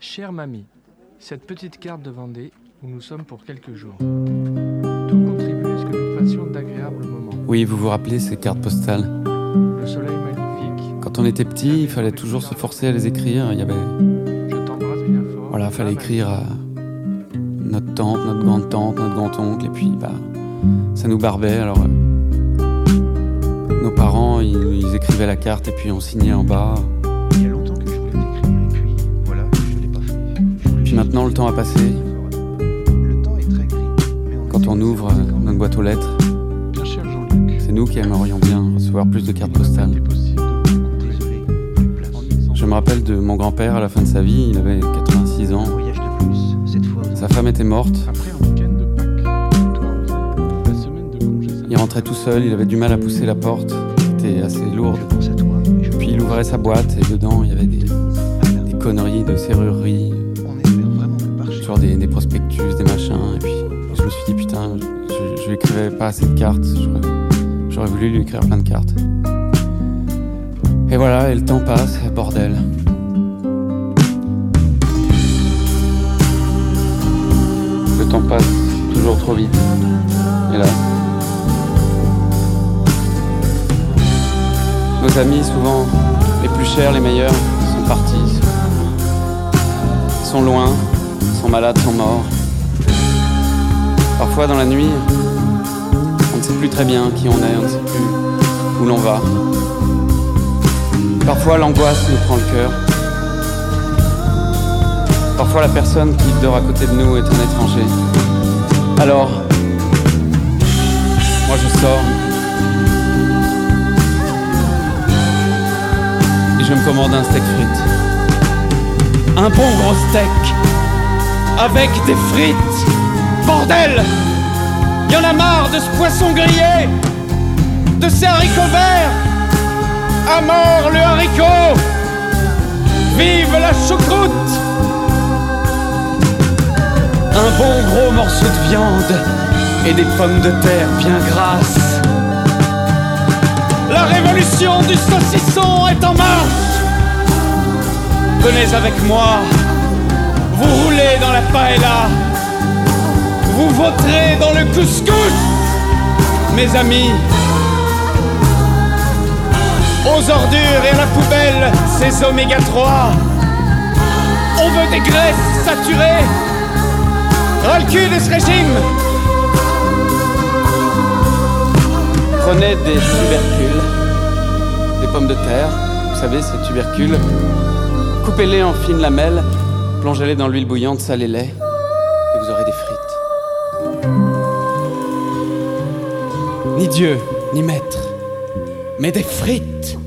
Chère mamie, cette petite carte de Vendée où nous sommes pour quelques jours. Tout contribue à ce que nous fassions d'agréables moments. Oui, vous vous rappelez ces cartes postales? Le soleil magnifique. Quand on était petit, il fallait toujours se forcer à les écrire. Il y avait... Je t'embrasse bien fort. Voilà, il fallait écrire à notre tante, notre grande-tante, notre grand-oncle, et puis ça nous barbait. Alors nos parents, ils écrivaient la carte et puis on signait en bas. Il y a longtemps que je voulais t'écrire et puis voilà, je l'ai pas fait. Puis maintenant, le temps a passé. Le temps est très gris. Mais Quand on ouvre notre boîte aux lettres, Bien cher Jean-Luc. c'est nous qui aimerions bien recevoir plus de cartes postales. Désolé, plus de place. Je me rappelle de mon grand-père à la fin de sa vie, il avait 86 ans. Un voyage de plus, cette fois. Sa femme était morte, Après un week-end de Pâques, toi Osée, la semaine de congé. il rentrait tout seul, il avait du mal à pousser la porte, c'était assez lourde. Je pense à toi. Et je Puis il ouvrait sa boîte et dedans il y avait des conneries de serrurerie, On espère vraiment que par chez genre des prospectus, des machins. Et puis je me suis dit putain, je lui écrivais pas assez de cartes, j'aurais voulu lui écrire plein de cartes. Et voilà, et le temps passe, bordel. Le temps passe toujours trop vite. Et là, nos amis, souvent les plus chers, les meilleurs, sont partis, sont loin, sont malades, sont morts. Parfois dans la nuit, on ne sait plus très bien qui on est, on ne sait plus où l'on va. Parfois l'angoisse nous prend le cœur. Parfois la personne qui dort à côté de nous est un étranger. Alors, moi je sors et je me commande un steak frites. Un bon gros steak avec des frites. Bordel! Y en a marre de ce poisson grillé, de ces haricots verts. À mort le haricot! Vive la choucroute! Un bon gros morceau de viande et des pommes de terre bien grasses. La révolution du saucisson est en marche! Venez avec moi, vous roulez dans la paella, vous voterez dans le couscous, mes amis. Aux ordures et à la poubelle, ces oméga 3. On veut des graisses saturées. Ras le cul de ce régime. Prenez des tubercules, des pommes de terre, vous savez, ces tubercules. Coupez-les en fines lamelles, plongez-les dans l'huile bouillante, salez-les, et vous aurez des frites. Ni Dieu, ni maître, mais des frites.